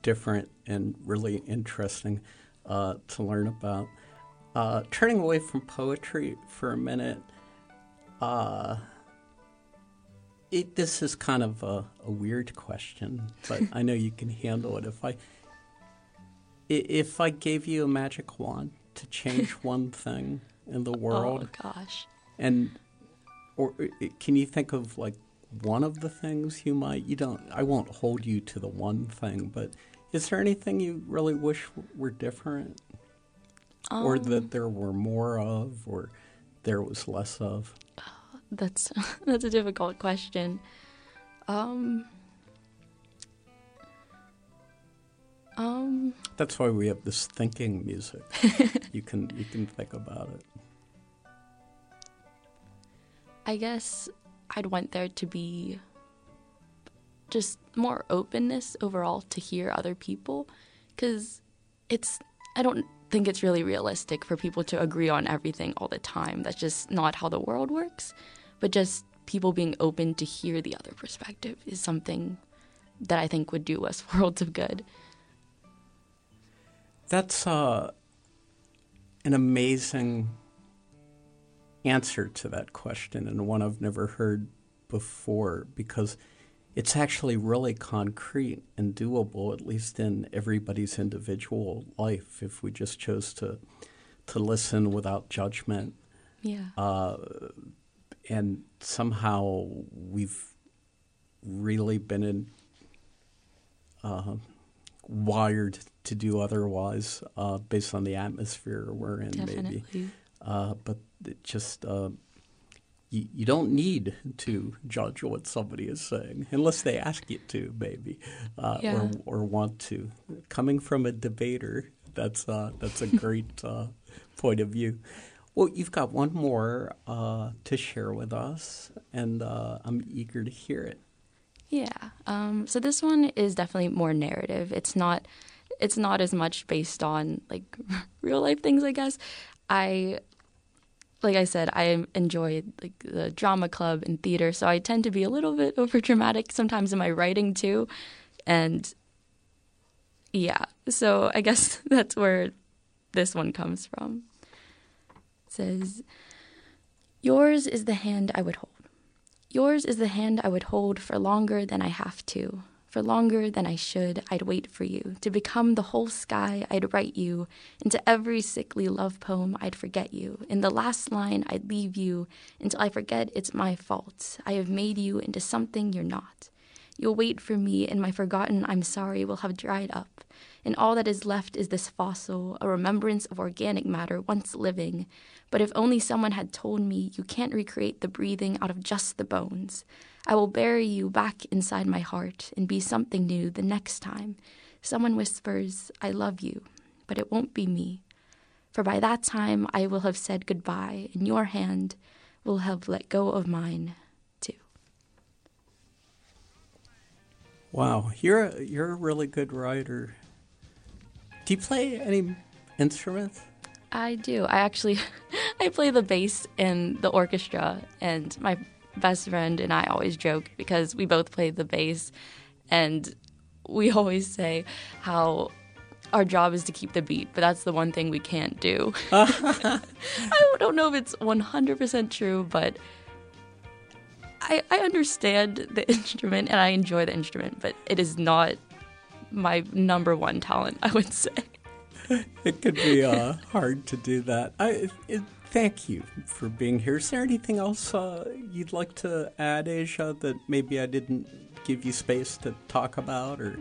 different and really interesting to learn about. Turning away from poetry for a minute, this is kind of a weird question, but I know you can handle it. If I gave you a magic wand to change one thing in the world, oh gosh, or can you think of like one of the things you might? I won't hold you to the one thing, but is there anything you really wish were different, or that there were more of, or there was less of? That's a difficult question. That's why we have this thinking music. You can think about it. I guess I'd want there to be just more openness overall to hear other people, because I don't think it's really realistic for people to agree on everything all the time. That's just not how the world works. But just people being open to hear the other perspective is something that I think would do us worlds of good. That's an amazing answer to that question, and one I've never heard before, because it's actually really concrete and doable, at least in everybody's individual life, if we just chose to listen without judgment. Yeah. And somehow we've really been wired to do otherwise based on the atmosphere we're in. Definitely. Maybe. But it just you don't need to judge what somebody is saying unless they ask you to, maybe, or want to. Coming from a debater, that's a great point of view. Well, you've got one more to share with us, and I'm eager to hear it. Yeah. So this one is definitely more narrative. It's not as much based on like real life things, I guess. Like I said, I enjoy like the drama club and theater, so I tend to be a little bit overdramatic sometimes in my writing too. And yeah, so I guess that's where this one comes from. It says, "Yours is the hand I would hold. Yours is the hand I would hold for longer than I have to. For longer than I should, I'd wait for you. To become the whole sky, I'd write you. Into every sickly love poem, I'd forget you. In the last line, I'd leave you until I forget it's my fault. I have made you into something you're not. You'll wait for me, and my forgotten I'm sorry will have dried up. And all that is left is this fossil, a remembrance of organic matter once living. But if only someone had told me you can't recreate the breathing out of just the bones. I will bury you back inside my heart and be something new the next time. Someone whispers, I love you, but it won't be me. For by that time I will have said goodbye, and your hand will have let go of mine, too." Wow, you're a really good writer. Do you play any instruments? I do. I play the bass in the orchestra, and my best friend and I always joke because we both play the bass, and we always say how our job is to keep the beat, but that's the one thing we can't do. I don't know if it's 100% true, but I understand the instrument and I enjoy the instrument, but it is not my number one talent, I would say. It could be hard to do that. Thank you for being here. Is there anything else you'd like to add, Asia, that maybe I didn't give you space to talk about? Or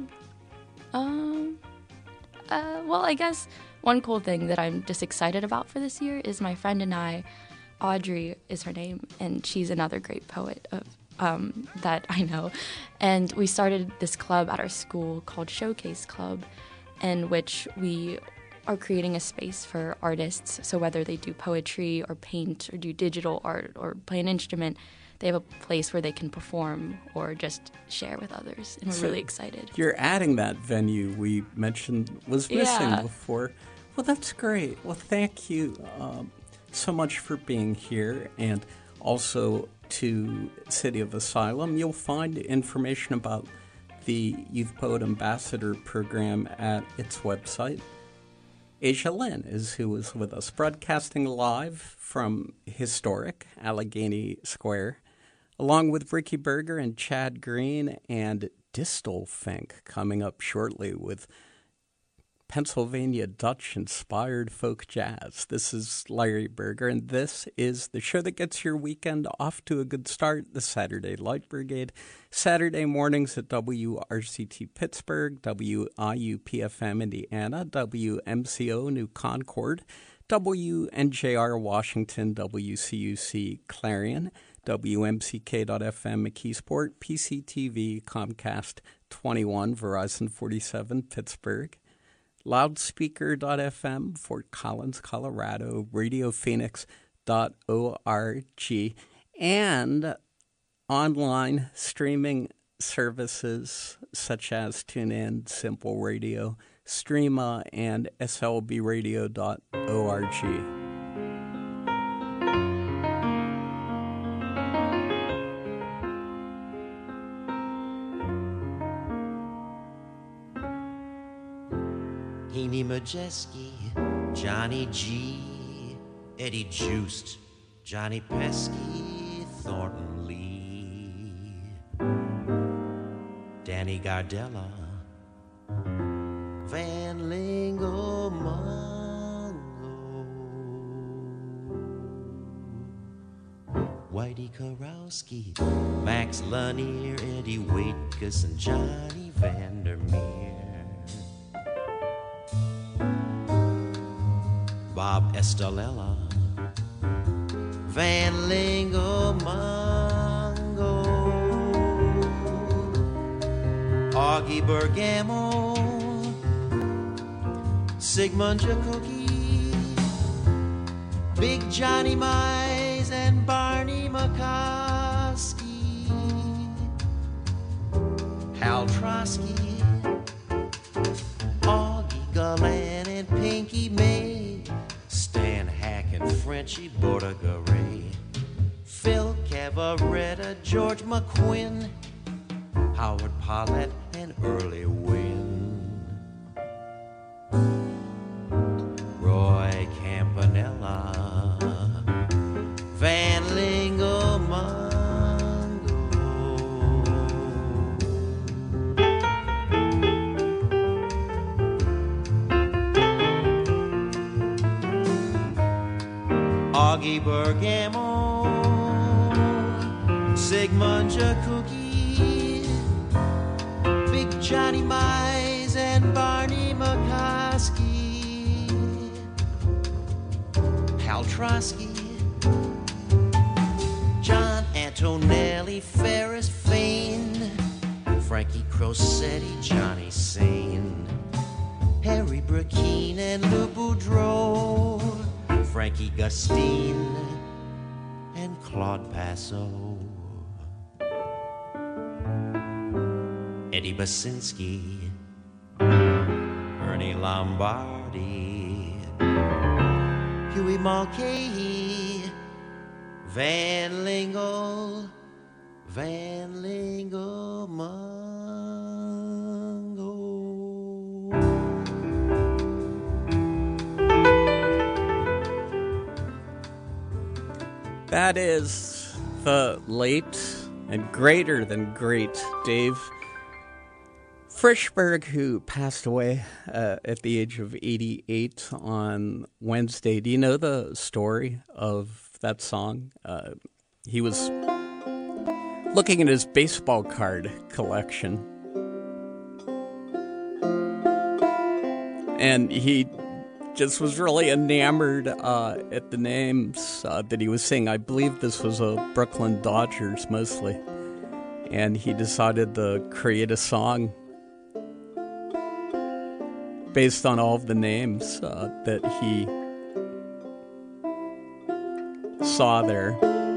well, I guess one cool thing that I'm just excited about for this year is my friend and I, Audrey is her name, and she's another great poet that I know. And we started this club at our school called Showcase Club, in which we are creating a space for artists. So whether they do poetry or paint or do digital art or play an instrument, they have a place where they can perform or just share with others. And we're really excited. You're adding that venue we mentioned was missing before. Well, that's great. Well, thank you so much for being here, and also to City of Asylum. You'll find information about the Youth Poet Ambassador program at its website. Asia Lynn is who is with us, broadcasting live from historic Allegheny Square, along with Ricky Berger and Chad Green and Distal Fink coming up shortly with Pennsylvania Dutch-inspired folk jazz. This is Larry Berger, and this is the show that gets your weekend off to a good start, the Saturday Light Brigade. Saturday mornings at WRCT Pittsburgh, WIUPFM Indiana, WMCO New Concord, WNJR Washington, WCUC Clarion, WMCK.FM McKeesport, PCTV Comcast 21, Verizon 47 Pittsburgh, Loudspeaker.fm, Fort Collins, Colorado, RadioPhoenix.org, and online streaming services such as TuneIn, Simple Radio, Streama, and slbradio.org. Haney Majeski, Johnny G, Eddie Juiced, Johnny Pesky, Thornton Lee, Danny Gardella, Van Lingo Mungo, Whitey Karowski, Max Lanier, Eddie Waitkus, and Johnny Vandermeer. Bob Estalella, Van Lingo Mungo, Augie Bergamo, Sigmund Jacoki, Big Johnny Mize, and Barney McCoskey, Hal Trotsky, Augie Gallan, and Pinky May, Stan Hack and Frenchie Bordegaray, Phil Cavaretta, George McQuinn, Howard Paulette, and Early Wynn, Roy Campanella, Van Lingo Mungo. Augie Bergamo, Sigmund Jacoki, Big Johnny Mize, and Barney McCoskey, Hal Trotsky, John Antonelli, Ferris Fain, Frankie Crosetti, Johnny Sane, Harry Brackeen, and Lou Boudreau, Frankie Gustine, and Claude Passo, Eddie Basinski, Ernie Lombardi, Huey Mulcahy, Van Lingle Mungo. That is the late and greater than great Dave Frishberg, who passed away at the age of 88 on Wednesday. Do you know the story of that song? He was looking at his baseball card collection, and he just was really enamored at the names that he was seeing. I believe this was a Brooklyn Dodgers mostly. And he decided to create a song based on all of the names that he saw there.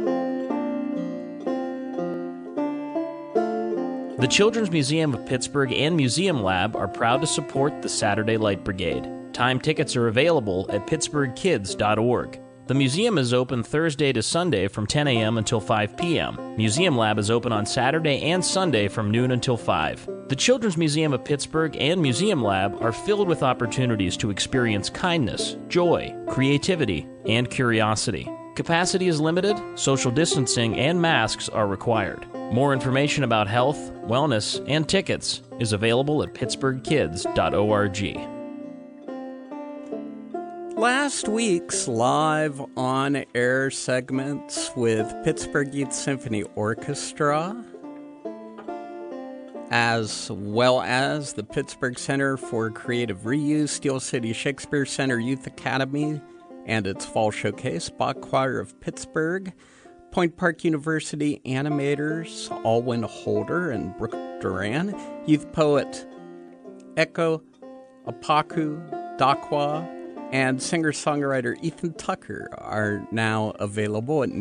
The Children's Museum of Pittsburgh and Museum Lab are proud to support the Saturday Light Brigade. Time tickets are available at pittsburghkids.org. The museum is open Thursday to Sunday from 10 a.m. until 5 p.m. Museum Lab is open on Saturday and Sunday from noon until 5. The Children's Museum of Pittsburgh and Museum Lab are filled with opportunities to experience kindness, joy, creativity, and curiosity. Capacity is limited, social distancing and masks are required. More information about health, wellness, and tickets is available at pittsburghkids.org. Last week's live on-air segments with Pittsburgh Youth Symphony Orchestra, as well as the Pittsburgh Center for Creative Reuse, Steel City Shakespeare Center Youth Academy, and its Fall Showcase, Bach Choir of Pittsburgh, Point Park University animators Alwyn Holder and Brooke Duran, youth poet Eko Apaku Dakwa, and singer-songwriter Ethan Tucker are now available at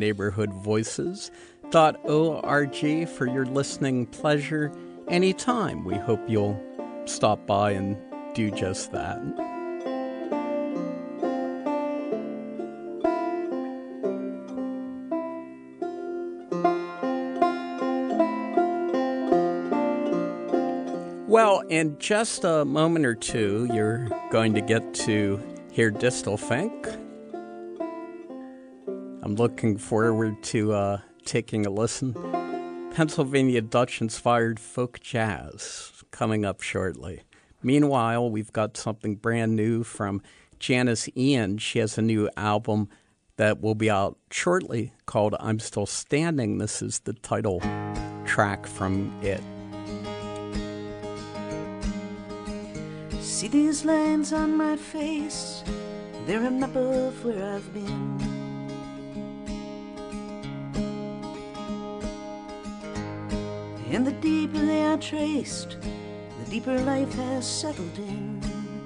neighborhoodvoices.org for your listening pleasure anytime. We hope you'll stop by and do just that. Well, in just a moment or two, you're going to get to hear Distelfink. I'm looking forward to taking a listen. Pennsylvania Dutch-inspired folk jazz coming up shortly. Meanwhile, we've got something brand new from Janice Ian. She has a new album that will be out shortly called I'm Still Standing. This is the title track from it. See these lines on my face, they're a map of where I've been. And the deeper they are traced, the deeper life has settled in.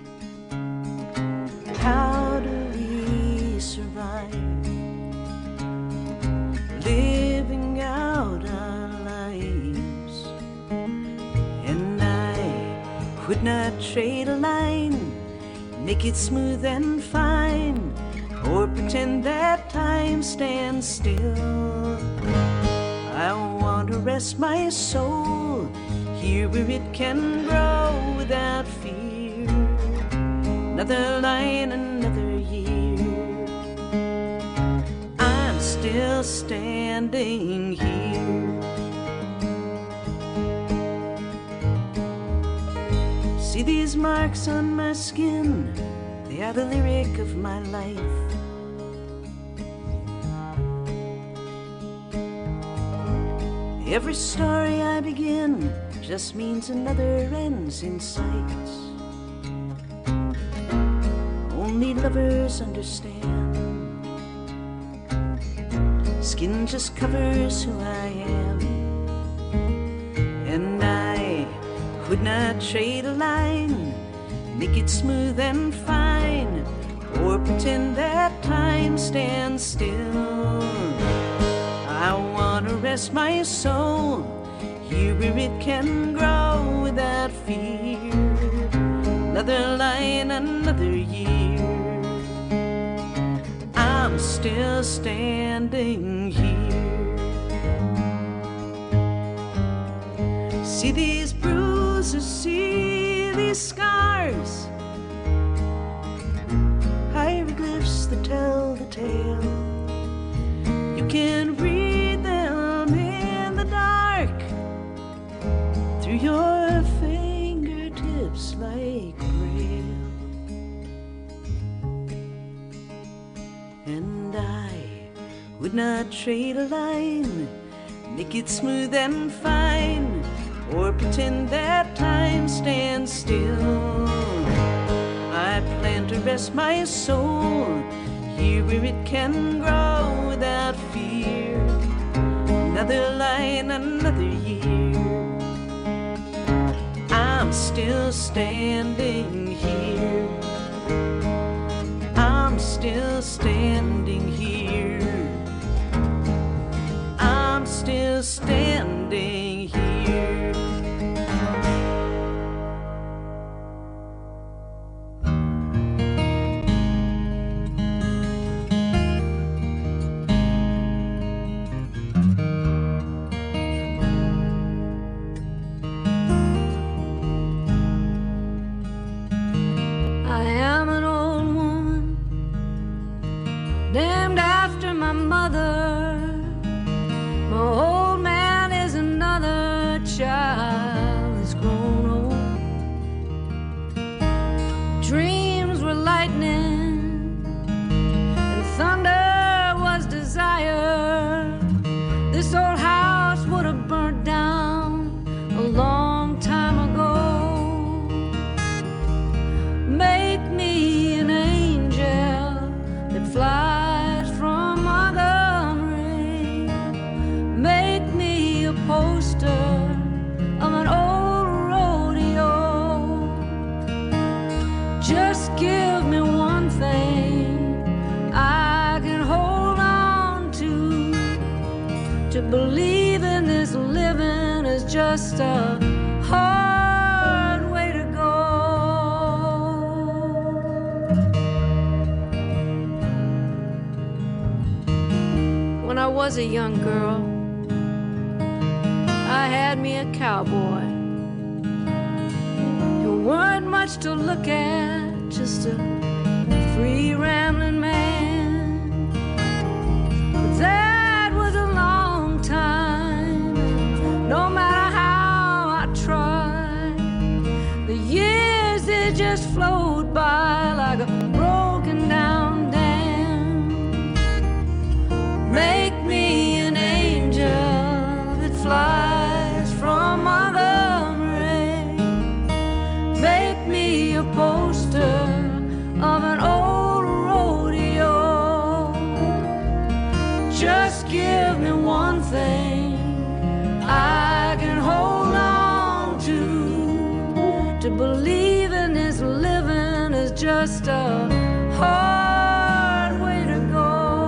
How do we survive living out our lives? And I would not trade a line, make it smooth and fine, or pretend that time stands still. I want to rest my soul here where it can grow without fear. Another line, another year, I'm still standing here. See these marks on my skin, they are the lyric of my life. Every story I begin just means another ends in sight. Only lovers understand. Skin just covers who I am. And I would not trade a line, make it smooth and fine, or pretend that time stands still. I want to rest my soul here where it can grow without fear. Another line, another year, I'm still standing here. See these bruises, see these scars, hieroglyphs that tell the tale. You can read them in the dark through your fingertips like braille. And I would not trade a line, make it smooth and fine, or pretend that time stands still. I plan to rest my soul here where it can grow without fear. Another line, another year, I'm still standing here. I'm still standing here. I'm still standing here. dreams were lightning and thunder was desire, this old house would have burnt down a long time ago. Make me an angel that flies from Montgomery. Make me a poster of an old rodeo. Just give me one thing I can hold on to believe in this living is just a hard way to go. When I was a young girl, I had me a cowboy. You weren't much to look at, just a free rambling man. But that was a long time, and no matter how I tried, the years they just flowed by like a broken down dam. Make me an angel that flies from Montgomery. Make me a poster of an old rodeo. Just give me one thing I can hold on to believe in this living is just a hard way to go.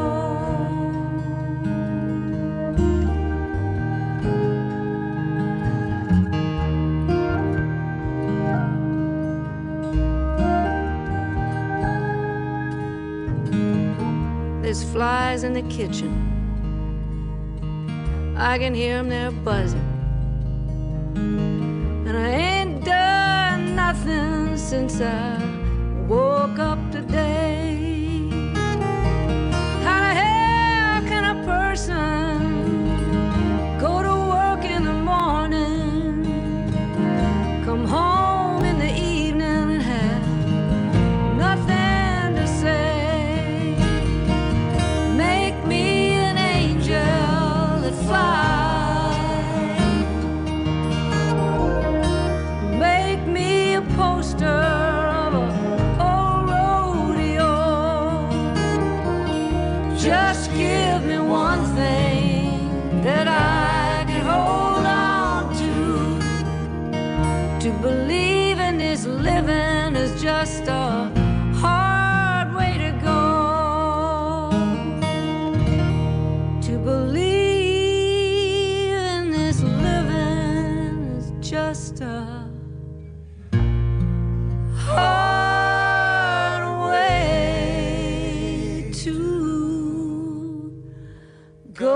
There's flies in the kitchen. I can hear them, they're buzzing. And I ain't done nothing since I woke up today. How the hell can a person go to work in the morning, come home in the evening and have nothing to say? Make me an angel that flies. Make me a poster of an old rodeo. Just give me one thing that I can hold on to believe in this living is just a hard way to go. To believe in this living is just a hard way to go.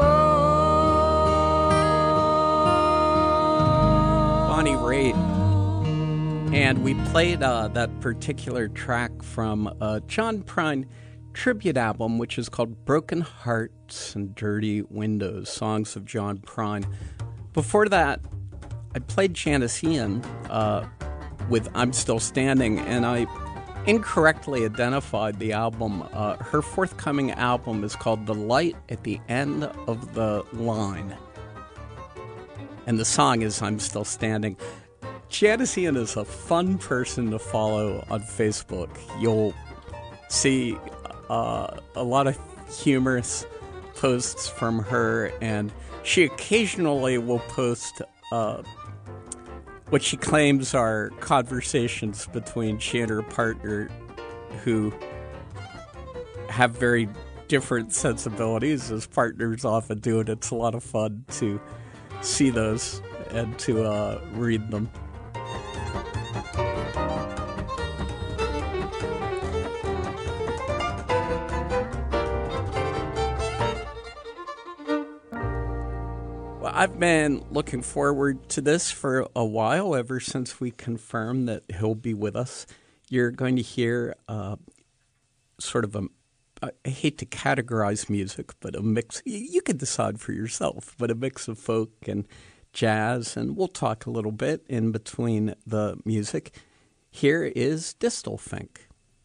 Bonnie Raitt. And we played that particular track from a John Prine tribute album, which is called Broken Hearts and Dirty Windows, Songs of John Prine. Before that, I played Janis Ian with I'm Still Standing, and I incorrectly identified the album. Her forthcoming album is called The Light at the End of the Line. And the song is I'm Still Standing. Janis Ian is a fun person to follow on Facebook. You'll see a lot of humorous posts from her, and she occasionally will post what she claims are conversations between she and her partner who have very different sensibilities, as partners often do, and it's a lot of fun to see those and to read them. I've been looking forward to this for a while, ever since we confirmed that he'll be with us. You're going to hear sort of I hate to categorize music, but a mix. You can decide for yourself, but a mix of folk and jazz, and we'll talk a little bit in between the music. Here is Distelfink.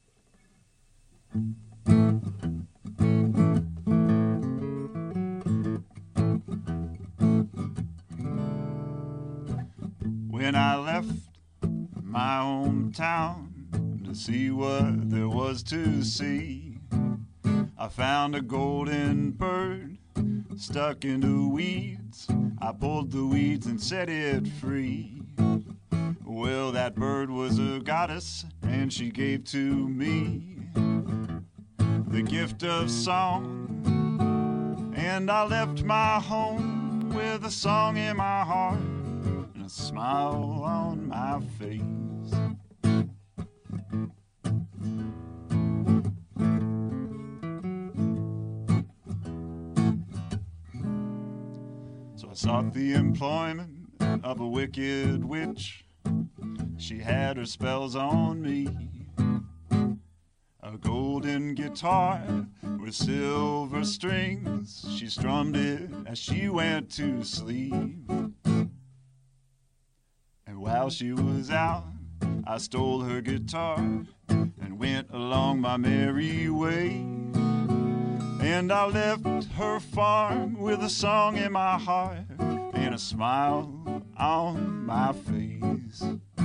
When I left my hometown to see what there was to see, I found a golden bird stuck into weeds. I pulled the weeds and set it free. Well, that bird was a goddess, and she gave to me the gift of song. And I left my home with a song in my heart and a smile on my face. So I sought the employment of a wicked witch. She had her spells on me. A golden guitar with silver strings, she strummed it as she went to sleep. And while she was out, I stole her guitar and went along my merry way. And I left her farm with a song in my heart and a smile on my face.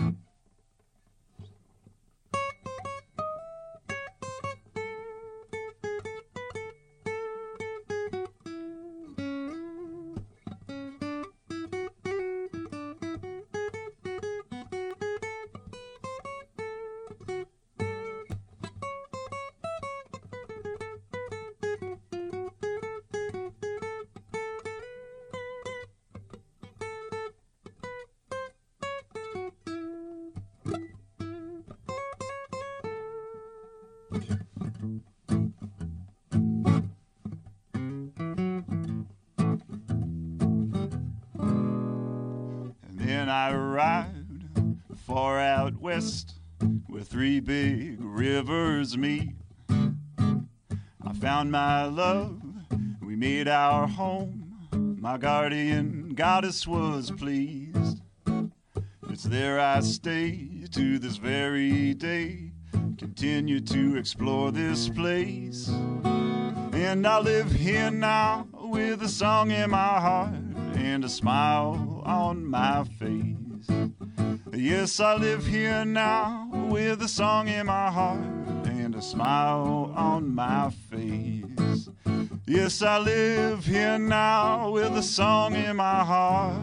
Then I arrived far out west where three big rivers meet. I found my love, we made our home. My guardian goddess was pleased. It's there I stay to this very day, continue to explore this place. And I live here now with a song in my heart and a smile on my face. Yes, I live here now with a song in my heart and a smile on my face. Yes, I live here now with a song in my heart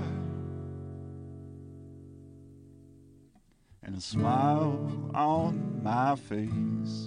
and a smile on my face.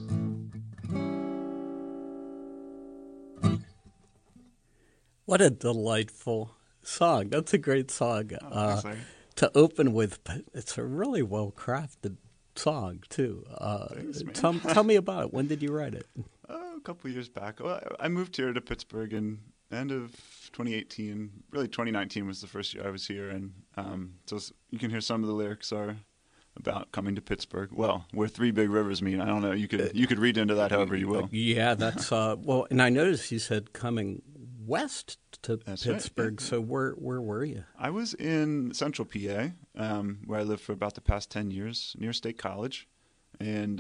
What a delightful song. That's a great song to open with. But it's a really well-crafted song, too. Tell me about it. When did you write it? A couple of years back. Well, I moved here to Pittsburgh in end of 2018. Really, 2019 was the first year I was here. And so you can hear some of the lyrics are about coming to Pittsburgh. Well, where three big rivers meet. I don't know. You could read into that however you will. Yeah, that's well. And I noticed you said coming west to That's Pittsburgh. right, yeah. So where were you? I was in central PA, where I lived for about the past 10 years, near State College. And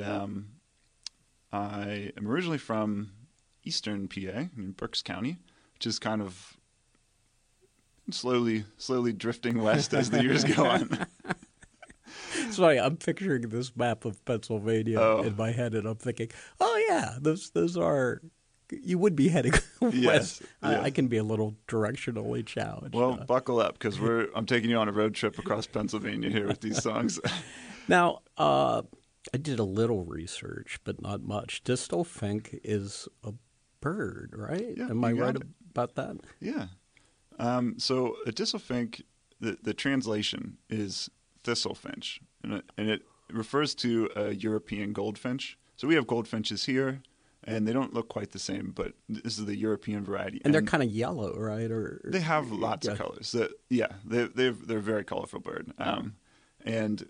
I am originally from eastern PA, in Berks County, which is kind of slowly drifting west as the years go on. It's funny, I'm picturing this map of Pennsylvania in my head, and I'm thinking, oh yeah, those are. You would be heading west. Yes. I can be a little directionally challenged. Well, buckle up, because I'm taking you on a road trip across Pennsylvania here with these songs. Now, I did a little research, but not much. Distelfink is a bird, right? Yeah, Am I you got right it. about that? Yeah. So a distelfink, the translation is thistlefinch, and it refers to a European goldfinch. So we have goldfinches here, and they don't look quite the same, but this is the European variety. And they're kind of yellow, right? Or they have lots of colors. They're a very colorful bird. And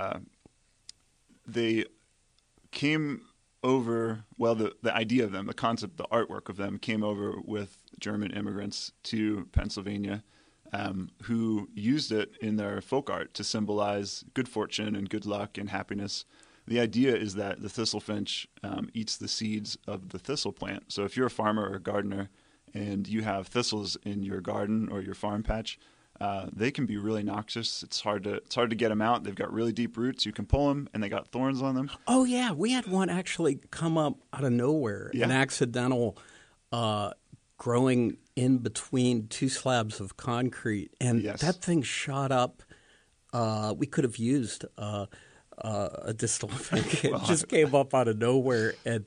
they came over, well, the idea of them, the concept, the artwork of them came over with German immigrants to Pennsylvania who used it in their folk art to symbolize good fortune and good luck and happiness. The idea is that the thistlefinch eats the seeds of the thistle plant. So if you're a farmer or a gardener and you have thistles in your garden or your farm patch, they can be really noxious. It's hard to get them out. They've got really deep roots. You can pull them, and they got thorns on them. Oh yeah, we had one actually come up out of nowhere, an accidental growing in between two slabs of concrete, and that thing shot up. We could have used a distilfink. It just came up out of nowhere, and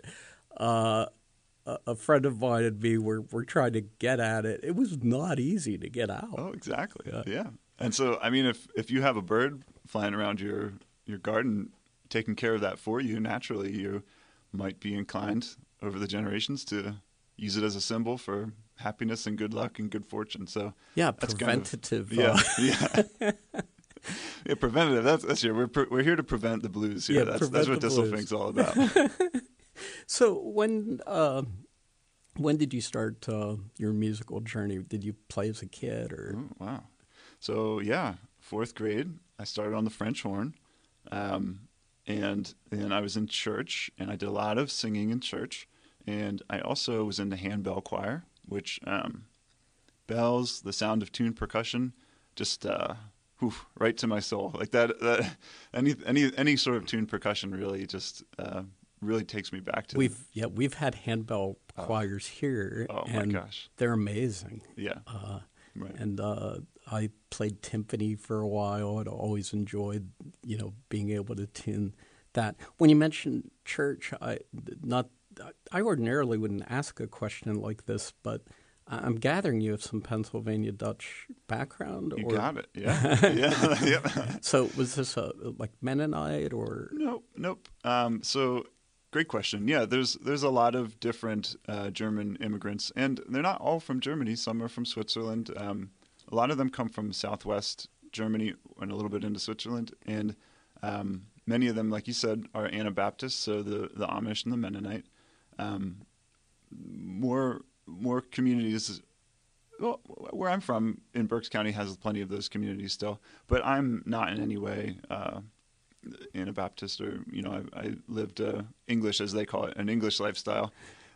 a friend of mine and me were trying to get at it. It was not easy to get out. Oh, exactly. Yeah. And so, I mean, if you have a bird flying around your garden, taking care of that for you, naturally you might be inclined over the generations to use it as a symbol for happiness and good luck and good fortune. So yeah, that's preventative. Yeah, preventative. That's here. We're here to prevent the blues here. That's what Thistlefink's all about. So when did you start your musical journey? Did you play as a kid or? Oh, wow. So 4th grade, I started on the French horn, and then I was in church, and I did a lot of singing in church, and I also was in the handbell choir, which bells, the sound of tuned percussion, just right to my soul. Like that any sort of tuned percussion really just really takes me back to. We've had handbell choirs here. Oh and my gosh, they're amazing. Yeah, right. And I played timpani for a while. I'd always enjoyed being able to tune that. When you mentioned church, I ordinarily wouldn't ask a question like this, but I'm gathering you have some Pennsylvania Dutch background. You got it. Yeah. Yeah. So was this like Mennonite or? Nope. So great question. Yeah, there's a lot of different German immigrants, and they're not all from Germany. Some are from Switzerland. A lot of them come from Southwest Germany and a little bit into Switzerland, and many of them, like you said, are Anabaptists, so the Amish and the Mennonite. More communities. Well, where I'm from in Berks County has plenty of those communities still, but I'm not in any way Anabaptist or I lived English, as they call it, an English lifestyle.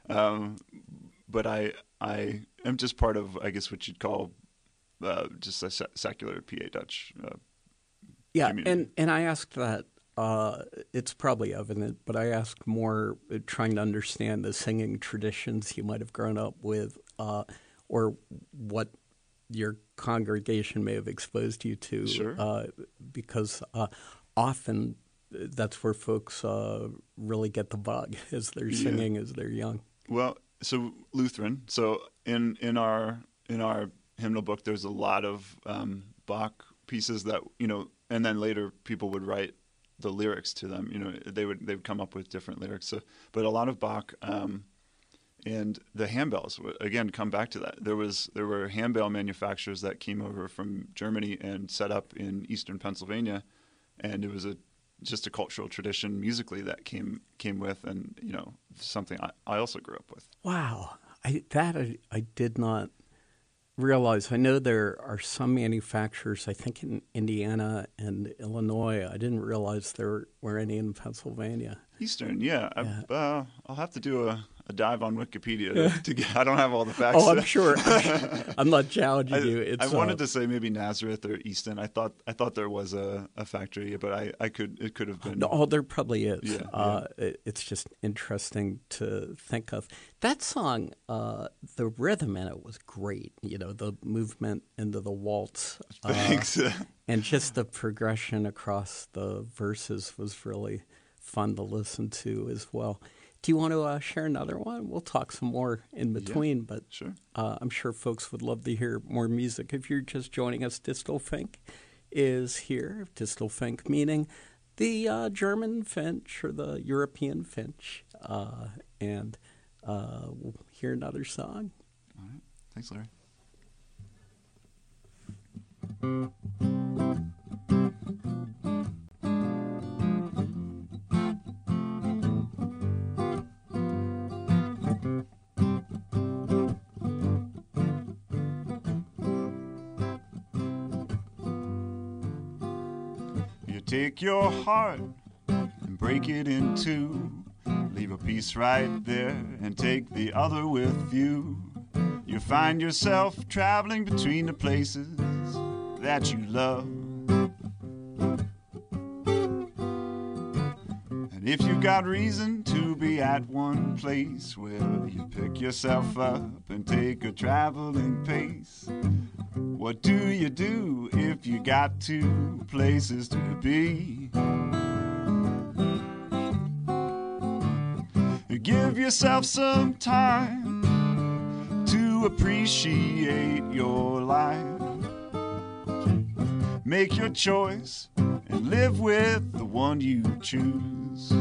But I am just part of, I guess, what you'd call just a secular PA Dutch. Community. and I asked that. It's probably evident, but I asked more trying to understand the singing traditions you might have grown up with, or what your congregation may have exposed you to. Sure. Because often that's where folks really get the bug as they're singing, as they're young. Well, so Lutheran. So in our hymnal book, there's a lot of Bach pieces that and then later people would write the lyrics to them. They would come up with different lyrics. So, but a lot of Bach, and the handbells again come back to that. There were handbell manufacturers that came over from Germany and set up in eastern Pennsylvania, and it was just a cultural tradition musically that came with, and something I also grew up with. Wow, I did not realize. I know there are some manufacturers, I think in Indiana and Illinois. I didn't realize there were any in Pennsylvania. Eastern, yeah. I'll have to do a dive on Wikipedia to get. I don't have all the facts. Oh, I'm sure. I'm not challenging you. I wanted to say maybe Nazareth or Easton. I thought there was a factory, but it could have been. No, there probably is. Yeah. It's just interesting to think of. That song, the rhythm in it was great. The movement into the waltz. Thanks. And just the progression across the verses was really fun to listen to as well. Do you want to share another one? We'll talk some more in between, but sure. I'm sure folks would love to hear more music. If you're just joining us, Distelfink is here. Distelfink meaning the German finch or the European finch. And we'll hear another song. All right. Thanks, Larry. take your heart and break it in two. Leave a piece right there and take the other with you. You find yourself traveling between the places that you love. And if you got reason to be at one place, well, you pick yourself up and take a traveling pace. What do you do if you got two places to be? Give yourself some time to appreciate your life. Make your choice and live with the one you choose.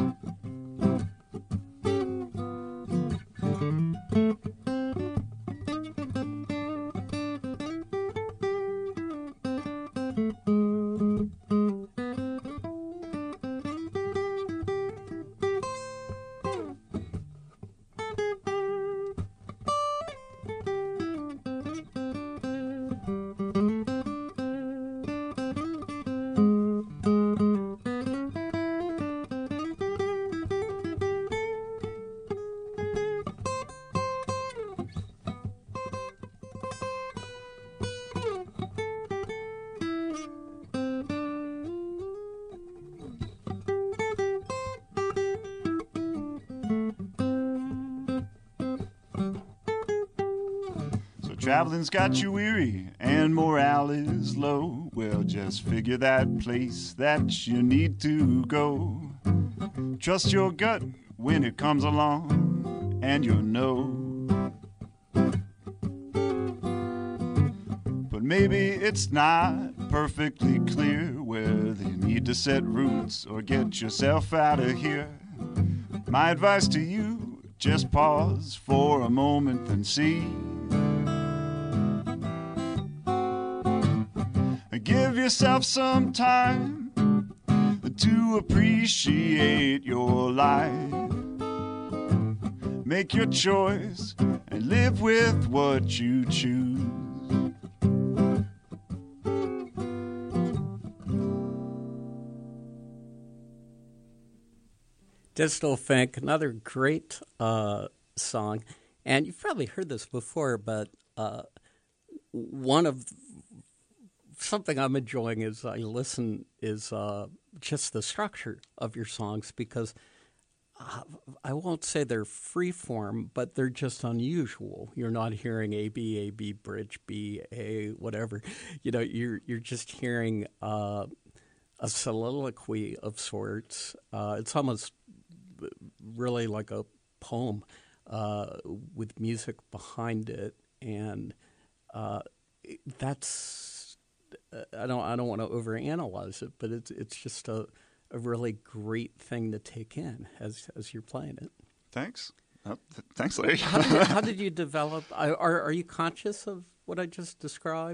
Traveling's got you weary and morale is low. Well, just figure that place that you need to go. Trust your gut when it comes along, and you'll know. But maybe it's not perfectly clear whether you need to set roots or get yourself out of here. My advice to you, just pause for a moment and see. Give yourself some time to appreciate your life. Make your choice and live with what you choose. Distal Fink, another great song. And you've probably heard this before, but something I'm enjoying as I listen is just the structure of your songs, because I won't say they're free form, but they're just unusual. You're not hearing A, B, bridge, B, A, whatever. You know, you're just hearing a soliloquy of sorts. It's almost really like a poem with music behind it, and that's. I don't want to overanalyze it, but it's just a really great thing to take in as you're playing it. Thanks. Thanks, Larry. How did you develop? Are you conscious of what I just described?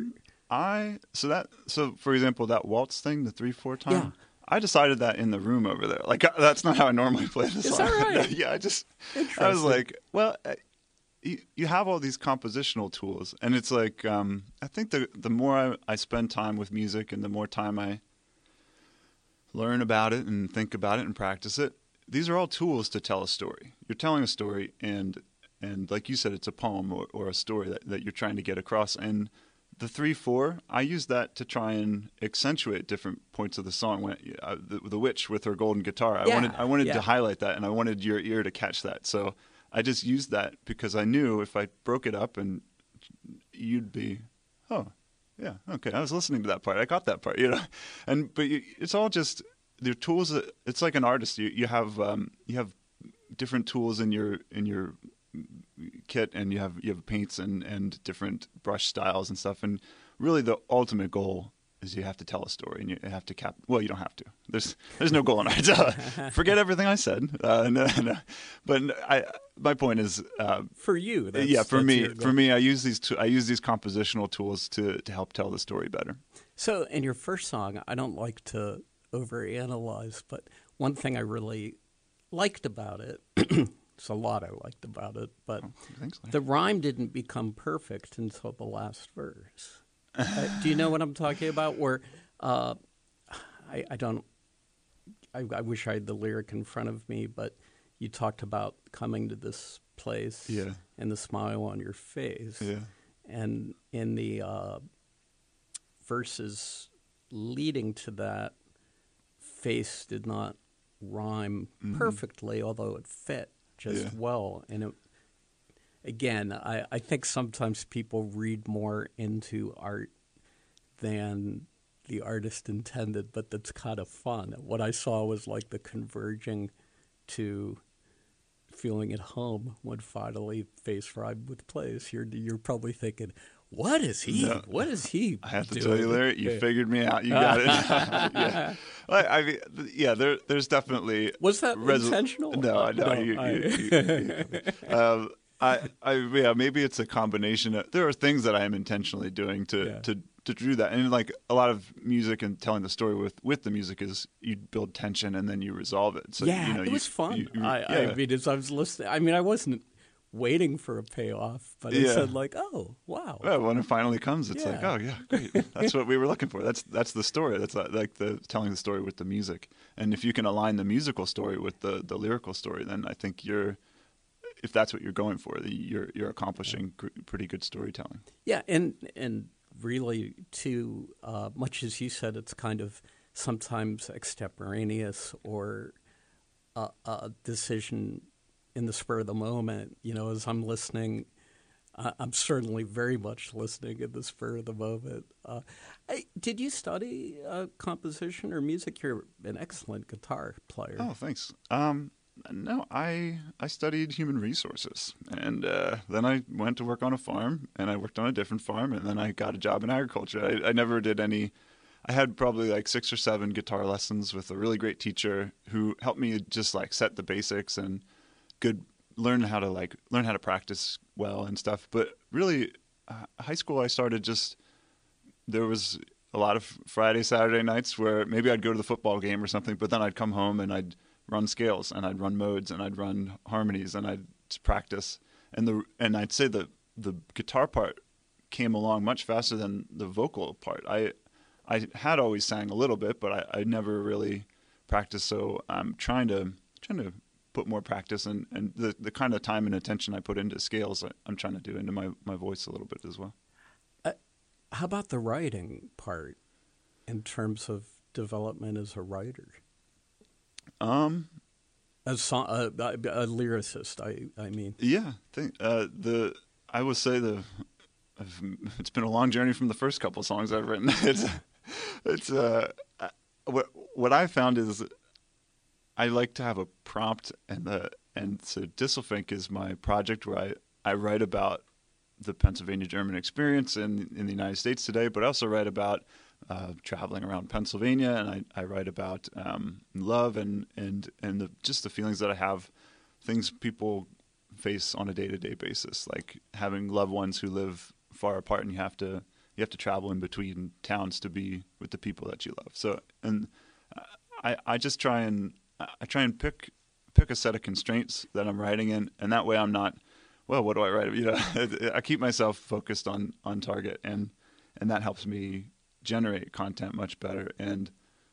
So for example, that waltz thing, the 3/4 time. Yeah. I decided that in the room over there. Like that's not how I normally play the song. Is that right? Yeah, I was like, well. You have all these compositional tools, and it's like I think the more I spend time with music and the more time I learn about it and think about it and practice it, these are all tools to tell a story. You're telling a story, and like you said, it's a poem or a story that you're trying to get across. And the 3/4, I use that to try and accentuate different points of the song. When the witch with her golden guitar, I wanted to highlight that, and I wanted your ear to catch that. So I just used that because I knew if I broke it up and you'd be, oh, yeah, okay, I was listening to that part. I got that part, you know. But it's all just the tools. It's like an artist. You have different tools in your kit, and you have paints and different brush styles and stuff. And really, the ultimate goal is you have to tell a story, and you have to well, you don't have to. There's no goal in art. Forget everything I said. No. But my point is, for you, for me, I use these compositional tools to help tell the story better. So, in your first song, I don't like to overanalyze, but one thing I really liked about it. It's a lot I liked about it, but the rhyme didn't become perfect until the last verse. Do you know what I'm talking about? Where I don't. I wish I had the lyric in front of me, but you talked about coming to this place and the smile on your face. Yeah. And in the verses leading to that, face did not rhyme perfectly, although it fit just well. And it, again, I think sometimes people read more into art than the artist intended, but that's kind of fun. What I saw was like the converging to feeling at home when finally face rhymed with place. You're probably thinking, what is he? No, what is he? I have to doing? tell you, Larry, you figured me out. You got it. Yeah. Well, I mean, yeah. There's definitely was that intentional? No. Yeah, maybe it's a combination of, there are things that I am intentionally doing to do that. And like a lot of music and telling the story with the music is you build tension and then you resolve it. So, it was fun. I mean, as I was listening, I mean, I wasn't waiting for a payoff, but it said like, oh, wow. Well, when it finally comes, it's like, oh, yeah, great. That's what we were looking for. That's the story. That's like the telling the story with the music. And if you can align the musical story with the lyrical story, then I think if that's what you're going for, you're accomplishing pretty good storytelling. Yeah, and really, too, much as you said, it's kind of sometimes extemporaneous or a decision in the spur of the moment. You know, as I'm listening, I'm certainly very much listening in the spur of the moment. Did you study composition or music? You're an excellent guitar player. Oh, thanks. No, I studied human resources, and then I went to work on a farm, and I worked on a different farm, and then I got a job in agriculture. I never did any. I had probably like 6 or 7 guitar lessons with a really great teacher who helped me just like set the basics and learn how to practice well and stuff. But really, high school I started there was a lot of Friday, Saturday nights where maybe I'd go to the football game or something, but then I'd come home and I'd run scales and I'd run modes and I'd run harmonies and I'd practice. And I'd say the guitar part came along much faster than the vocal part. I had always sang a little bit, but I never really practiced. So I'm trying to put more practice and the kind of time and attention I put into scales, I'm trying to do into my voice a little bit as well. How about the writing part in terms of development as a writer? As a lyricist, I mean. Yeah, I would say it's been a long journey from the first couple of songs I've written. What I found is I like to have a prompt, and so Distelfink is my project where I write about the Pennsylvania German experience in the United States today, but I also write about traveling around Pennsylvania, and I write about love and just the feelings that I have, things people face on a day-to-day basis, like having loved ones who live far apart, and you have to travel in between towns to be with the people that you love. So, and I just try and pick a set of constraints that I'm writing in, and that way I'm not, well, what do I write? You know, I keep myself focused on target, and that helps me generate content much better. And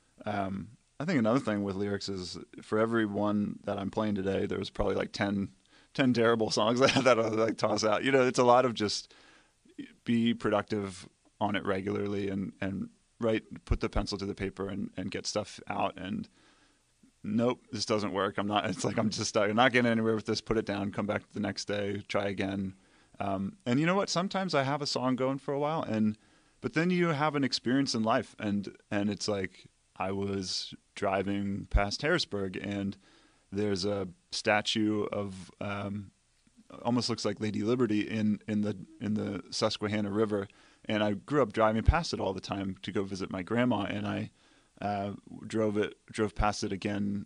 I think another thing with lyrics is for every one that I'm playing today, there was probably like 10 terrible songs that I'll like toss out. You know, it's a lot of just be productive on it regularly and put the pencil to the paper and get stuff out. And nope, this doesn't work. I'm not getting anywhere with this. Put it down, come back the next day, try again. And you know what? Sometimes I have a song going for a while, but then you have an experience in life, and it's like I was driving past Harrisburg, and there's a statue of almost looks like Lady Liberty in the Susquehanna River, and I grew up driving past it all the time to go visit my grandma, and I drove past it again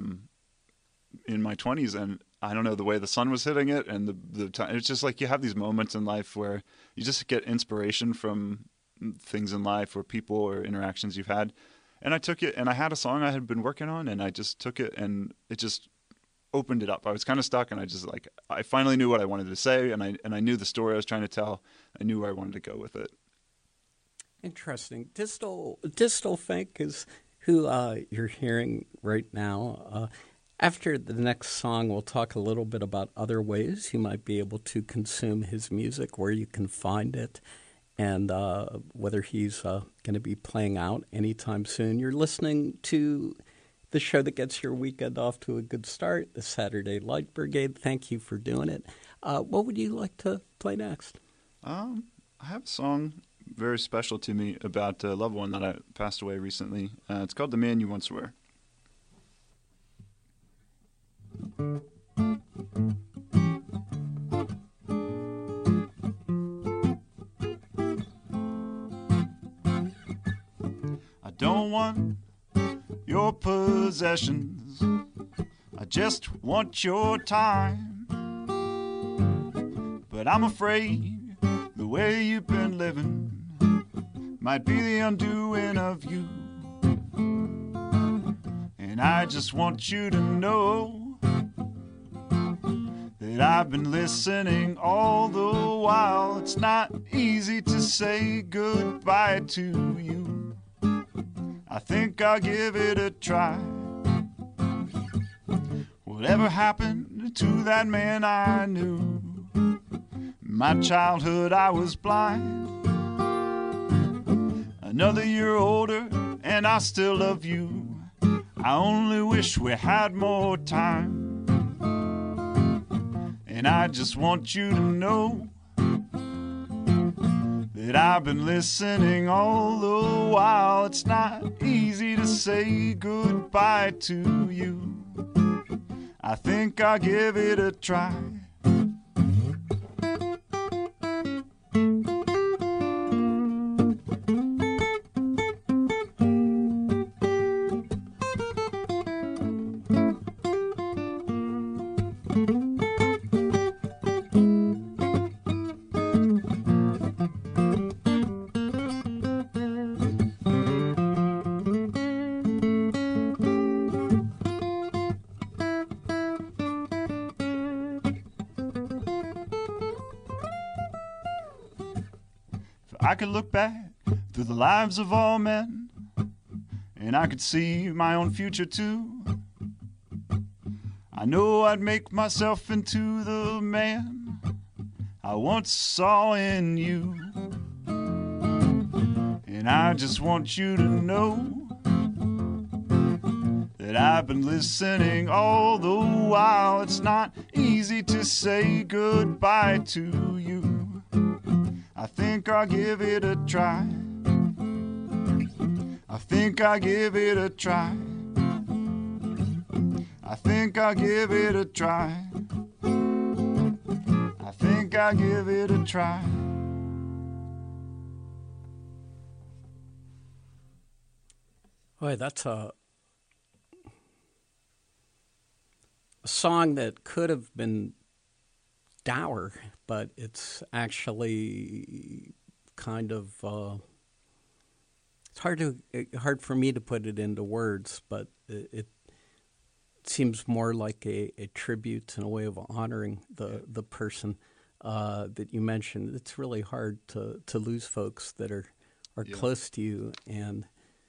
in my 20s, and I don't know, the way the sun was hitting it, and the time, it's just like you have these moments in life where you just get inspiration from things in life or people or interactions you've had. And I took it, and I had a song I had been working on, and I just took it, and it just opened it up. I was kind of stuck, and I finally knew what I wanted to say, and I knew the story I was trying to tell. I knew where I wanted to go with it. Interesting. Distelfink is who you're hearing right now. After the next song, we'll talk a little bit about other ways you might be able to consume his music, where you can find it, and whether he's going to be playing out anytime soon. You're listening to the show that gets your weekend off to a good start, the Saturday Light Brigade. Thank you for doing it. What would you like to play next? I have a song very special to me about a loved one that I passed away recently. It's called The Man You Once Were. I don't want your possessions, I just want your time. But I'm afraid the way you've been living might be the undoing of you. And I just want you to know that I've been listening all the while. It's not easy to say goodbye to you. I think I'll give it a try. Whatever happened to that man I knew? My childhood I was blind. Another year older and I still love you. I only wish we had more time. And I just want you to know that I've been listening all the while. It's not easy to say goodbye to you. I think I'll give it a try. I could look back through the lives of all men, and I could see my own future too. I know I'd make myself into the man I once saw in you. And I just want you to know that I've been listening all the while. It's not easy to say goodbye to you. I think I'll give it a try. I think I'll give it a try. I think I'll give it a try. I think I'll give it a try. Boy, that's a song that could have been dour, but it's actually kind of it's hard for me to put it into words, but it seems more like a tribute and a way of honoring the person that you mentioned. It's really hard to lose folks that are close to you, and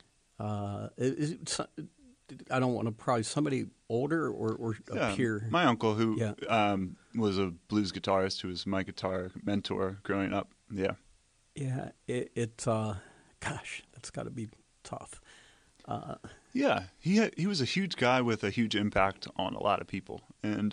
I don't want to probably somebody older or a peer. My uncle, who was a blues guitarist, who was my guitar mentor growing up. Yeah, gosh, that's got to be tough. He was a huge guy with a huge impact on a lot of people, and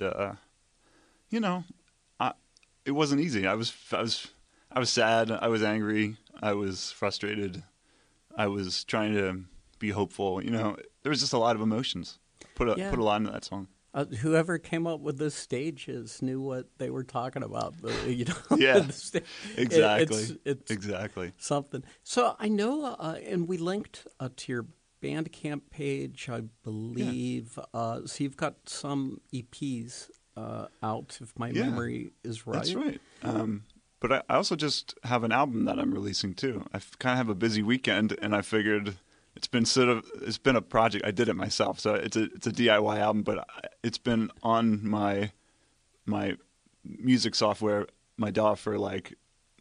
it wasn't easy. I was sad. I was angry. I was frustrated. I was trying to be hopeful. There was just a lot of emotions. Put a lot into that song. Whoever came up with the stages knew what they were talking about. Yeah, exactly. It's exactly something. So I know, and we linked to your Bandcamp page, I believe. So you've got some EPs out, if my memory is right. That's right. But I also just have an album that I'm releasing too. I kind of have a busy weekend, and I figured it's been a project. I did it myself, so it's a DIY album. But it's been on my music software, my DAW, for like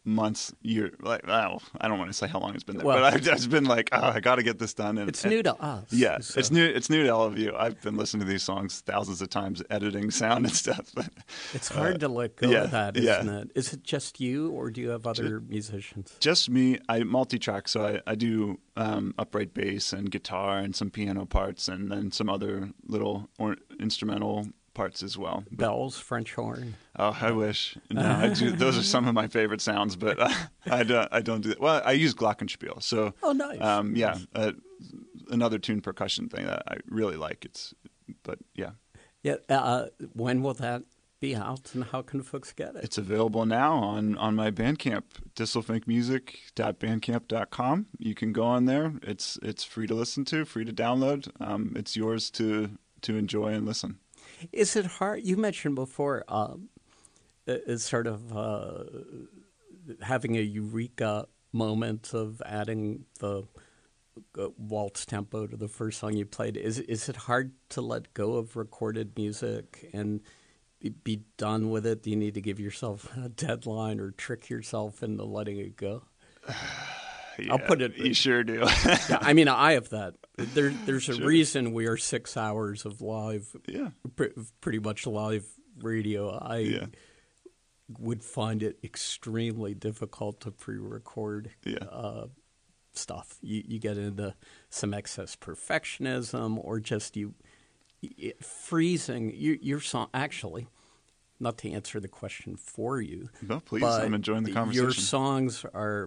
months, like, I don't want to say how long it's been there, Well, but I've just been like, I got to get this done. And it's new to us. Yeah, so. it's new to all of you. I've been listening to these songs thousands of times, editing sound and stuff. But it's hard to let go of that, isn't it? Is it just you, or do you have other musicians? Just me. I multi-track, so I do upright bass and guitar and some piano parts, and then some other little instrumental parts as well. Bells, French horn. Oh, I wish. No, I do. Those are some of my favorite sounds, but I don't do that. Well, I use glockenspiel. So, oh, nice. Yeah, another tuned percussion thing that I really like. But yeah. Yeah. When will that be out, and how can folks get it? It's available now on my Bandcamp, distelfinkmusic.bandcamp.com. You can go on there. It's free to listen to, free to download. It's yours to enjoy and listen. Is it hard? You mentioned before it's sort of having a eureka moment of adding the waltz tempo to the first song you played. Is it hard to let go of recorded music and be done with it? Do you need to give yourself a deadline or trick yourself into letting it go? Yeah, I'll put it. You sure do. Yeah, I mean, I have that. There's a reason we are 6 hours of live, pretty much live radio. I would find it extremely difficult to pre-record stuff. You get into some excess perfectionism, or just freezing your song. Actually, not to answer the question for you. No, please. I'm enjoying the conversation. Your songs are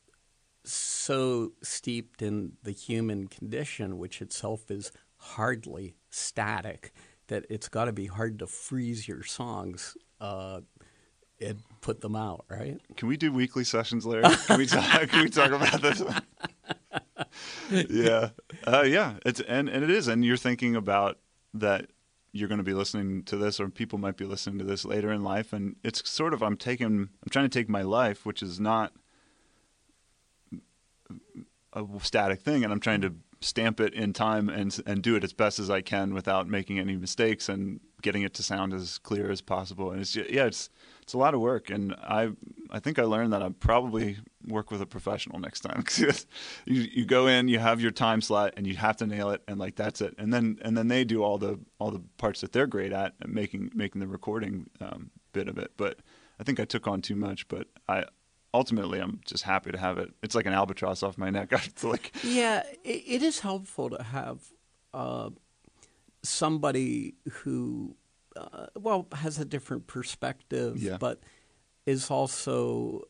so steeped in the human condition, which itself is hardly static, that it's got to be hard to freeze your songs and put them out, right? Can we do weekly sessions, Larry? Can we talk about this? Yeah. And it is, and you're thinking about that. You're going to be listening to this, or people might be listening to this later in life, and it's sort of I'm trying to take my life, which is not a static thing, and I'm trying to stamp it in time and do it as best as I can without making any mistakes and getting it to sound as clear as possible. And it's a lot of work, and I think I learned that I'll probably work with a professional next time. you go in, you have your time slot, and you have to nail it, and like that's it. And then they do all the parts that they're great at, and making the recording bit of it. But I think I took on too much, but ultimately, I'm just happy to have it. It's like an albatross off my neck. Yeah, it is helpful to have somebody who, has a different perspective, but is also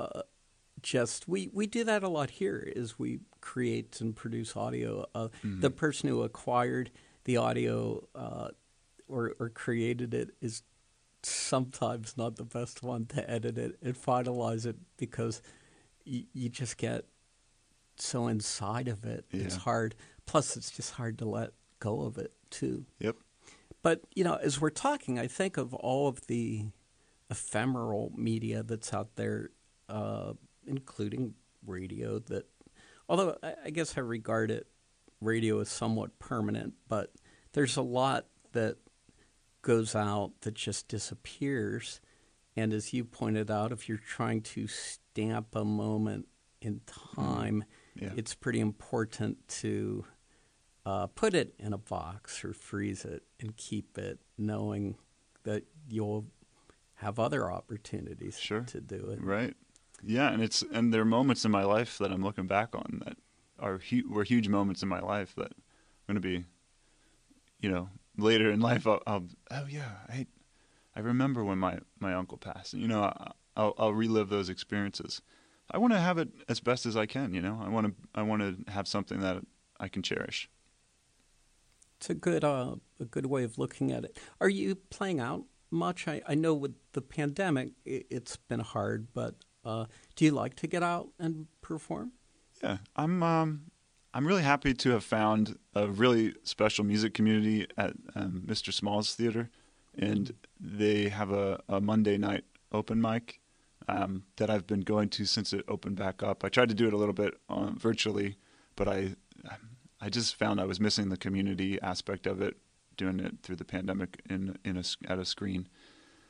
we do that a lot here. Is we create and produce audio. The person who acquired the audio or created it is sometimes not the best one to edit it and finalize it, because you just get so inside of it. Yeah. It's hard. Plus, it's just hard to let go of it, too. Yep. But, as we're talking, I think of all of the ephemeral media that's out there, including radio, that, although I guess I regard radio as somewhat permanent, but there's a lot that goes out that just disappears. And as you pointed out, if you're trying to stamp a moment in time, it's pretty important to put it in a box or freeze it and keep it, knowing that you'll have other opportunities to do it. Right. Yeah, and there are moments in my life that I'm looking back on that were huge moments in my life that are going to be, later in life, I remember when my uncle passed. I'll relive those experiences. I want to have it as best as I can. I want to have something that I can cherish. It's a good way of looking at it. Are you playing out much? I know with the pandemic, it's been hard, but do you like to get out and perform? Yeah, I'm really happy to have found a really special music community at Mr. Small's Theater, and they have a Monday night open mic that I've been going to since it opened back up. I tried to do it a little bit virtually, but I just found I was missing the community aspect of it, doing it through the pandemic at a screen.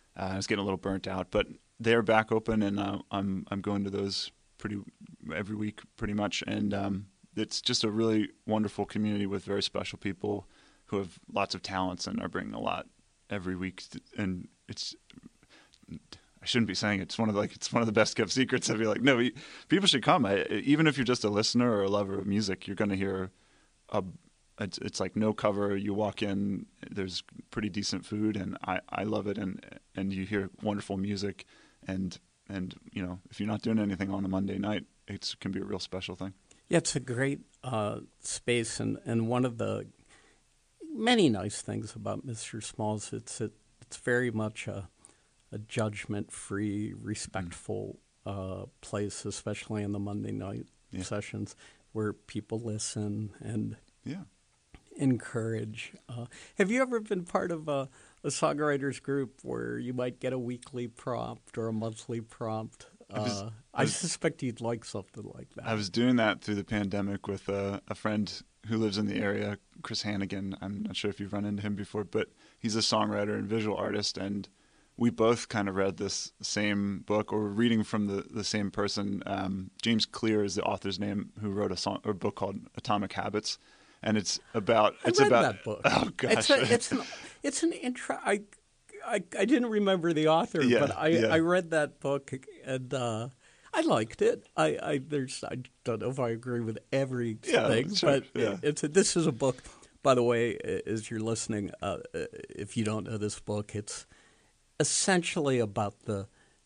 I was getting a little burnt out, but they're back open, and I'm going to those every week pretty much, and it's just a really wonderful community with very special people who have lots of talents and are bringing a lot every week, and it's. I shouldn't be saying it. It's one of the best kept secrets. I'd be like, no, people should come. Even if you're just a listener or a lover of music, you're going to hear it's like no cover. You walk in, there's pretty decent food, and I love it. And you hear wonderful music, and you know, if you're not doing anything on a Monday night, it can be a real special thing. Yeah, it's a great space, and one of the many nice things about Mr. Smalls, it's very much a judgment-free, respectful place, especially in the Monday night sessions, where people listen and encourage. Have you ever been part of a songwriters group where you might get a weekly prompt or a monthly prompt? I suspect you'd like something like that. I was doing that through the pandemic with a friend who lives in the area, Chris Hannigan. I'm not sure if you've run into him before, but he's a songwriter and visual artist, and we both kind of read this same book, or were reading from the same person. James Clear is the author's name, who wrote a book called Atomic Habits, and it's about that book. Oh gosh, it's an intro. I didn't remember the author, but I read that book and I liked it. I don't know if I agree with everything, but this is a book. By the way, as you're listening, if you don't know this book, it's essentially about the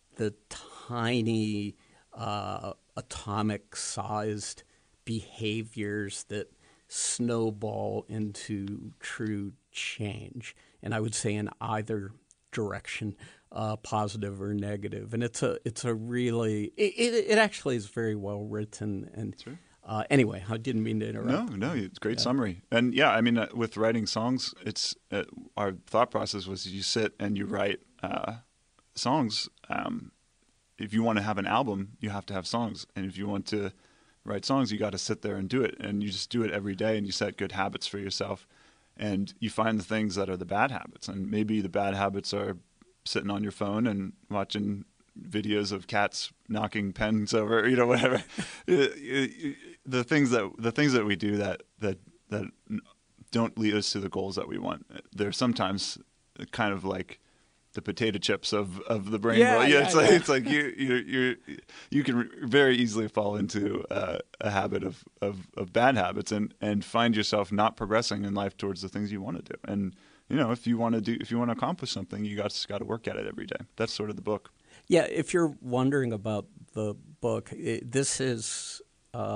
tiny atomic-sized behaviors that snowball into true change, and I would say in either direction, positive or negative. And it's a really it actually is very well written. And anyway, I didn't mean to interrupt. No, it's a great summary. And I mean, with writing songs, it's our thought process was you sit and you write songs. If you want to have an album, you have to have songs, and if you want to write songs, you got to sit there and do it, and you just do it every day, and you set good habits for yourself, and you find the things that are the bad habits, and maybe the bad habits are sitting on your phone and watching videos of cats knocking pens over, whatever. The things that we do that don't lead us to the goals that we want. They're sometimes kind of like the potato chips of the brain. It's like you can very easily fall into a habit of bad habits and find yourself not progressing in life towards the things you want to do. And if you want to accomplish something, you got to work at it every day. That's sort of the book. Yeah, if you're wondering about the book, this is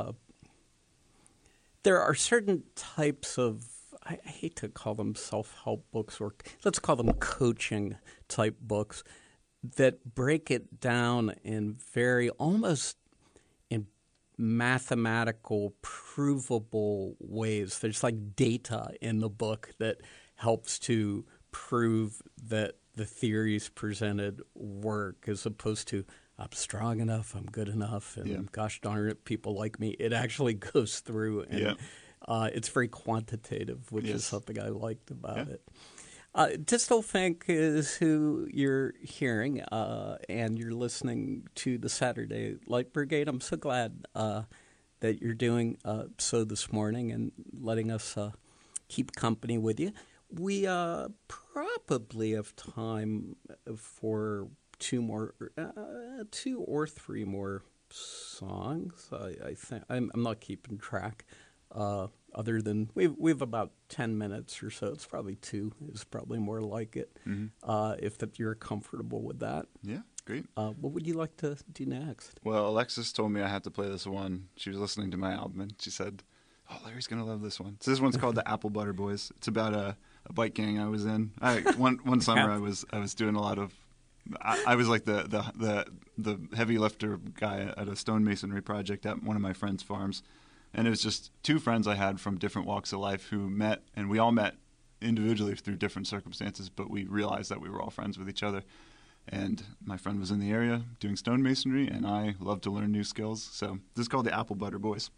there are certain types of, I hate to call them self-help books, or let's call them coaching type books, that break it down in very almost in mathematical, provable ways. There's like data in the book that helps to prove that the theories presented work, as opposed to I'm strong enough, I'm good enough, and gosh darn it, people like me. It actually goes through and it's very quantitative, which is something I liked about it. Distal Fink is who you're hearing, and you're listening to the Saturday Light Brigade. I'm so glad that you're doing so this morning and letting us keep company with you. We probably have time for two or three more songs. I think I'm not keeping track. Other than we have about 10 minutes or so. It's probably 2 is probably more like it. Mm-hmm. If you're comfortable with that. Yeah, great. What would you like to do next? Well, Alexis told me I had to play this one. She was listening to my album, and she said, "Oh, Larry's gonna love this one." So this one's called the Apple Butter Boys. It's about a bike gang I was in. One summer I was doing a lot of. I was like the heavy lifter guy at a stonemasonry project at one of my friends' farms. And it was just 2 friends I had from different walks of life who met, and we all met individually through different circumstances, but we realized that we were all friends with each other. And my friend was in the area doing stonemasonry, and I love to learn new skills. So this is called the Apple Butter Boys.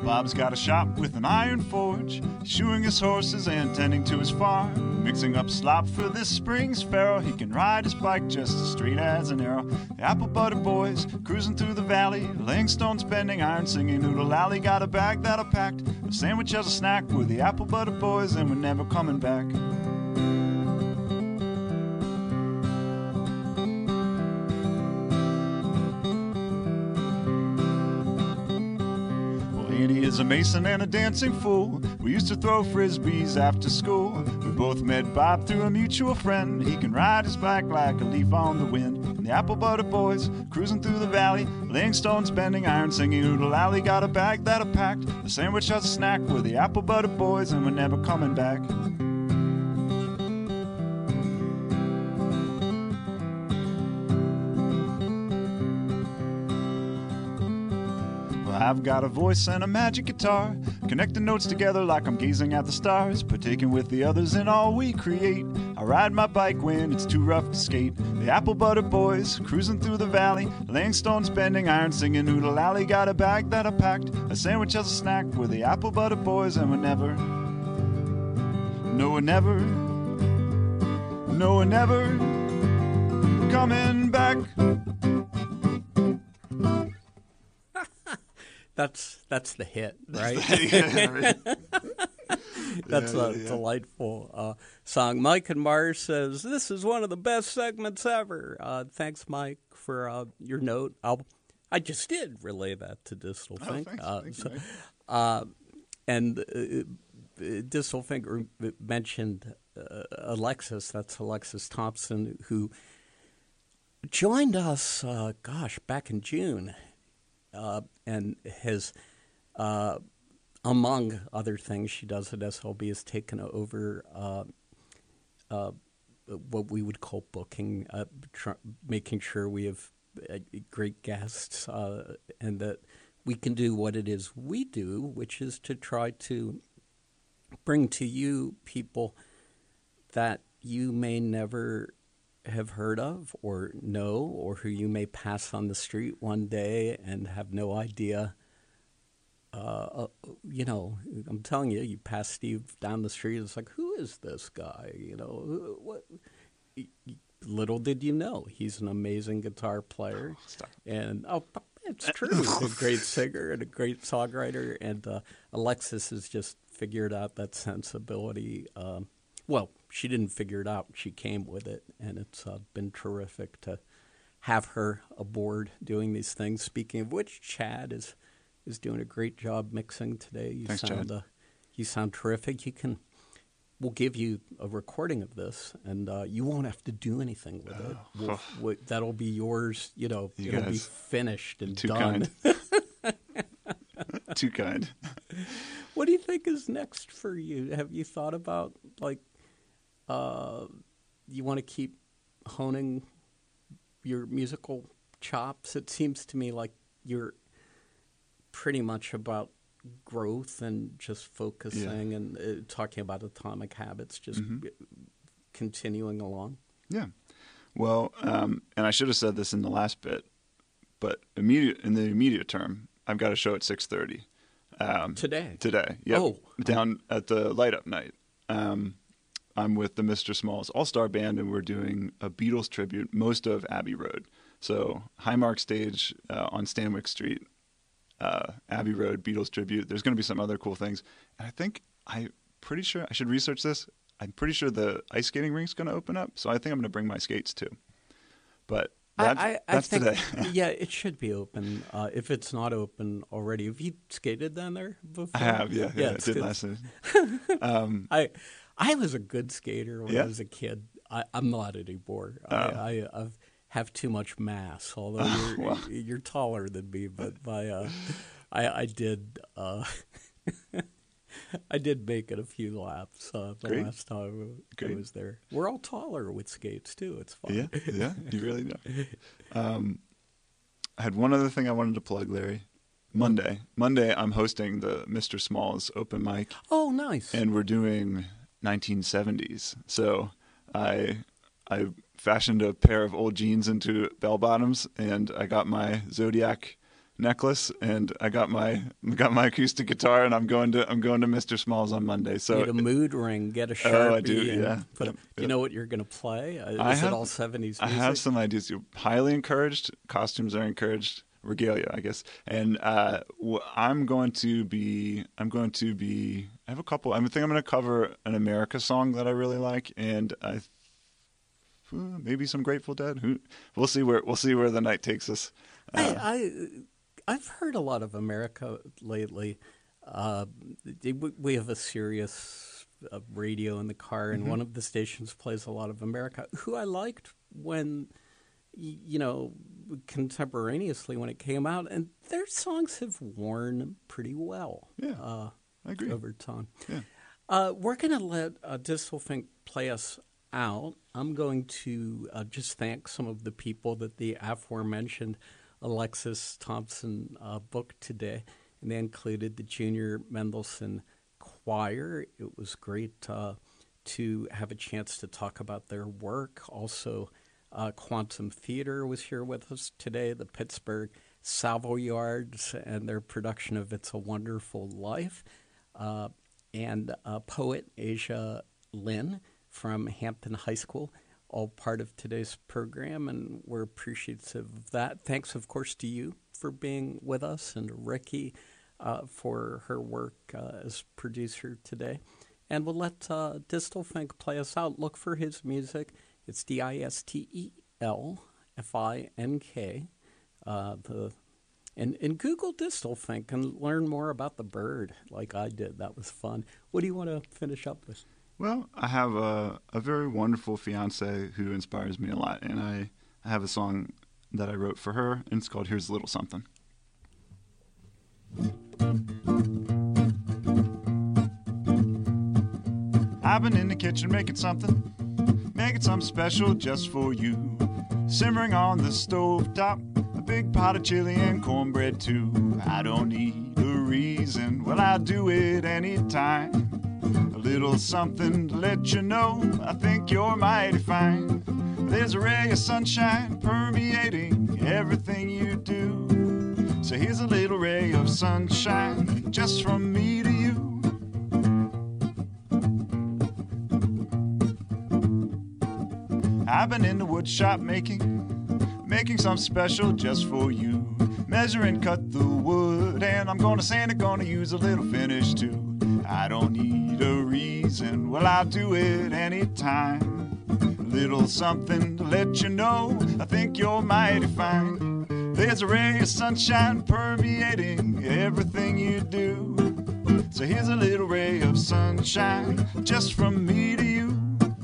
Bob's got a shop with an iron forge, shoeing his horses and tending to his farm, mixing up slop for this spring's faro. He can ride his bike just as straight as an arrow. The Apple Butter Boys cruising through the valley, laying stones, bending iron, singing Noodle Alley. Got a bag that I packed, a sandwich as a snack. We're the Apple Butter Boys and we're never coming back. Andy is a mason and a dancing fool. We used to throw frisbees after school. We both met Bob through a mutual friend. He can ride his bike like a leaf on the wind. And the Apple Butter Boys cruising through the valley, laying stones, bending iron, singing Noodle Alley. Got a bag that I packed, a sandwich as a snack. We're the Apple Butter Boys and we're never coming back. I've got a voice and a magic guitar, connecting notes together like I'm gazing at the stars, partaking with the others in all we create. I ride my bike when it's too rough to skate. The Apple Butter Boys cruising through the valley, laying stones, bending iron, singing Noodle Alley. Got a bag that I packed, a sandwich as a snack. We're the Apple Butter Boys and we're never, no we're never, no we're never coming back. That's the hit, right? That's a delightful song. Mike and Mars says, this is one of the best segments ever. Thanks, Mike, for your note. I just did relay that to Distelfink. And Distelfink mentioned Alexis. That's Alexis Thompson, who joined us, back in June. And has, among other things she does at SLB, has taken over what we would call booking, making sure we have great guests and that we can do what it is we do, which is to try to bring to you people that you may never have heard of or know, or who you may pass on the street one day and have no idea. I'm telling you, you pass Steve down the street, it's like, who is this guy? What? Little did you know, he's an amazing guitar player. And it's true. He's a great singer and a great songwriter. And Alexis has just figured out that sensibility. Well, she didn't figure it out. She came with it, and it's been terrific to have her aboard doing these things. Speaking of which, Chad is doing a great job mixing today. Thanks, Chad. You sound terrific. We'll give you a recording of this, and you won't have to do anything with it. That'll be yours. It'll be finished and done. Kind. Too kind. What do you think is next for you? Have you thought about, you want to keep honing your musical chops? It seems to me like you're pretty much about growth and just focusing and talking about Atomic Habits, just continuing along. Yeah. Well, and I should have said this in the last bit, but in the immediate term, I've got a show at 6:30. Today. Yep. Oh. Down at the Light Up Night. I'm with the Mr. Smalls All-Star Band, and we're doing a Beatles tribute, most of Abbey Road. So Highmark Stage on Stanwyck Street, Abbey Road, Beatles tribute. There's going to be some other cool things. And I'm pretty sure, I should research this, I'm pretty sure the ice skating rink's going to open up, so I think I'm going to bring my skates too. But that's I think, today. Yeah, it should be open. If it's not open already, have you skated down there before? I have, yeah I did last night. I was a good skater when I was a kid. I'm not anymore. I have too much mass, although you're taller than me. But I did I did make it a few laps the last time I was there. We're all taller with skates too. It's fun. Yeah, you really know. I had one other thing I wanted to plug, Larry. Monday, I'm hosting the Mr. Smalls open mic. Oh, nice! And we're doing 1970s. So I fashioned a pair of old jeans into bell bottoms, and I got my Zodiac necklace, and I got my acoustic guitar, and I'm going to Mr. Smalls on Monday. So get a mood ring, get a Sharpie. Oh, I do. Yeah. Do you know what you're going to play? Is it all 70s music? I have some ideas. You're highly encouraged. Costumes are encouraged. Regalia, I guess. And I'm going to be. I have a couple. I think I'm going to cover an America song that I really like, and maybe some Grateful Dead. We'll see where the night takes us. I've heard a lot of America lately. We have a Sirius radio in the car, and one of the stations plays a lot of America. Who I liked when, contemporaneously when it came out, and their songs have worn pretty well. Yeah, I agree. Over time. Yeah. We're going to let Distal Fink play us out. I'm going to just thank some of the people that the aforementioned Alexis Thompson booked today, and they included the Junior Mendelssohn Choir. It was great to have a chance to talk about their work. Also, Quantum Theater was here with us today, the Pittsburgh Savoyards and their production of It's a Wonderful Life, and poet Asia Lin from Hampton High School, all part of today's program, and we're appreciative of that. Thanks, of course, to you for being with us, and Ricky for her work as producer today. And we'll let Distal Fink play us out. Look for his music. It's DistelFink. And Google Distal Fink and learn more about the bird like I did. That was fun. What do you want to finish up with? Well, I have a very wonderful fiance who inspires me a lot, and I have a song that I wrote for her, and it's called Here's a Little Something. I've been in the kitchen making something special just for you. Simmering on the stove top, a big pot of chili and cornbread too. I don't need a reason, well, I'll do it anytime. A little something to let you know I think you're mighty fine. There's a ray of sunshine permeating everything you do. So here's a little ray of sunshine just from me to you. I've been in the wood shop making something special just for you. Measure and cut the wood, and I'm gonna sand it, gonna use a little finish too. I don't need a reason, well, I'll do it anytime. A little something to let you know I think you're mighty fine. There's a ray of sunshine permeating everything you do. So here's a little ray of sunshine just from me to you.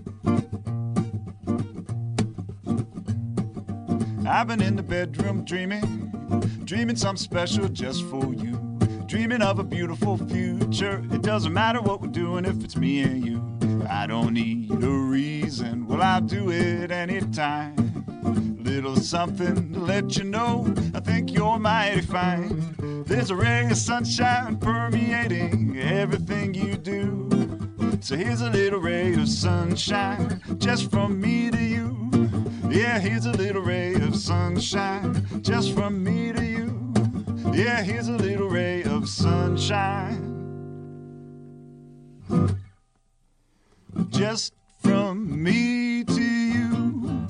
I've been in the bedroom dreaming something special just for you. Dreaming of a beautiful future. It doesn't matter what we're doing if it's me and you. I don't need a reason, well, I'll do it anytime. Little something to let you know I think you're mighty fine. There's a ray of sunshine permeating everything you do. So here's a little ray of sunshine just from me to you. Yeah, here's a little ray of sunshine just from me to you. Yeah, here's a little ray of sunshine just from me to you.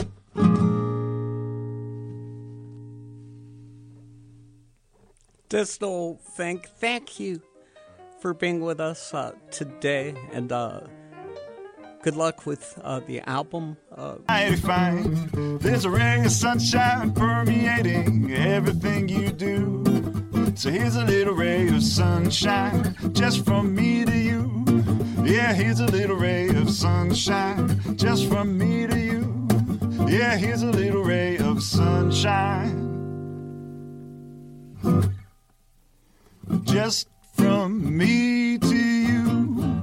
Distal Fink, thank you for being with us today, and good luck with the album. Mighty fine. There's a ray of sunshine permeating everything you do. So here's a little ray of sunshine just from me to you. Yeah, here's a little ray of sunshine just from me to you. Yeah, here's a little ray of sunshine just from me to you.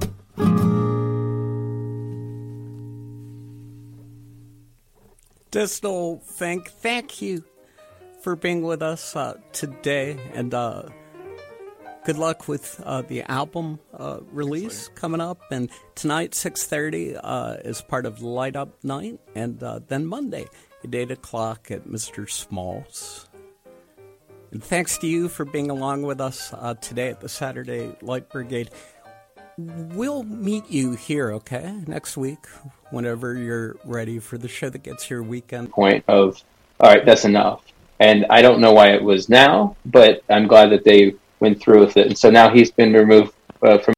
Distal Fink, thank you for being with us today, and good luck with the album release coming up. And tonight, 6:30, is part of Light Up Night, and then Monday at 8 o'clock at Mr. Smalls. And thanks to you for being along with us today at the Saturday Light Brigade. We'll meet you here, okay, next week, whenever you're ready for the show that gets your weekend. Point of, all right, that's enough. And I don't know why it was now, but I'm glad that they went through with it. And so now he's been removed from